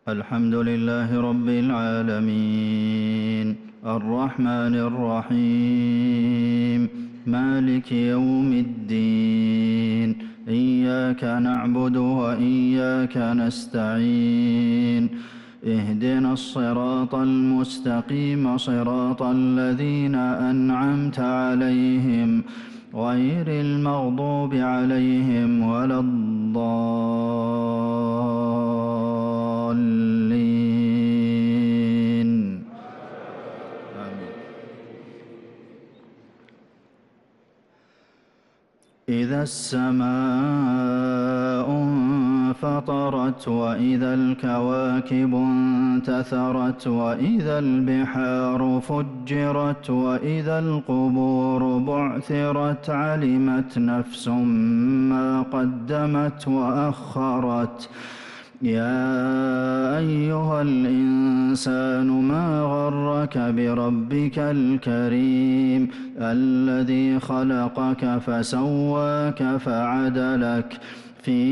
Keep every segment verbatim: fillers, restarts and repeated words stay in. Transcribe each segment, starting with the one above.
الحمد لله رب العالمين الرحمن الرحيم مالك يوم الدين إياك نعبد وإياك نستعين اهدنا الصراط المستقيم صراط الذين أنعمت عليهم غير المغضوب عليهم ولا الضالين آمين. إذا السماء انفطرت وإذا الكواكب انتثرت وإذا البحار فجرت وإذا القبور بعثرت علمت نفس ما قدمت وأخرت يا أيها الإنسان ما غرك بربك الكريم الذي خلقك فسواك فعدلك في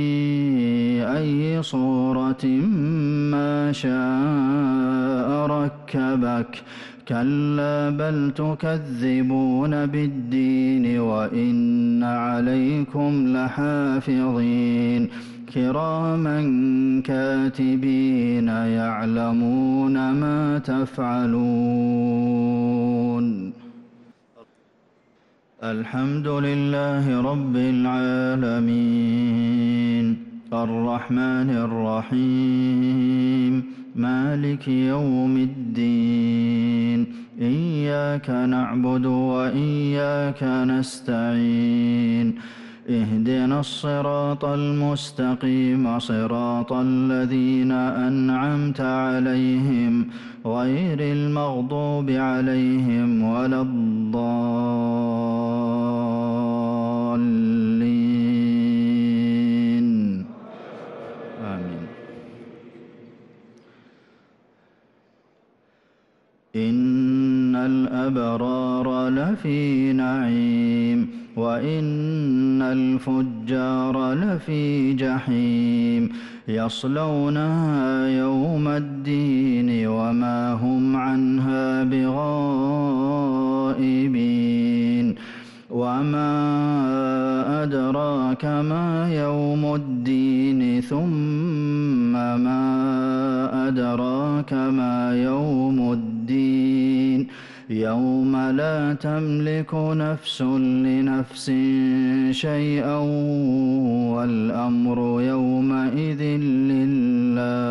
أي صورة ما شاء ركبك كلا بل تكذبون بالدين وإن عليكم لحافظين كراما كاتبين يعلمون ما تفعلون. الحمد لله رب العالمين الرحمن الرحيم مالك يوم الدين إياك نعبد وإياك نستعين اهدنا الصراط المستقيم صراط الذين أنعمت عليهم غير المغضوب عليهم ولا الضالين آمين. إن الأبرار لفي نعيم وإن الفجار لفي جحيم يصلونها يوم الدين وما هم عنها بغائبين وما أدراك ما يوم الدين ثم ما أدراك ما يوم الدين يوم لا تملك نفس لنفس شيئا والأمر يومئذ لله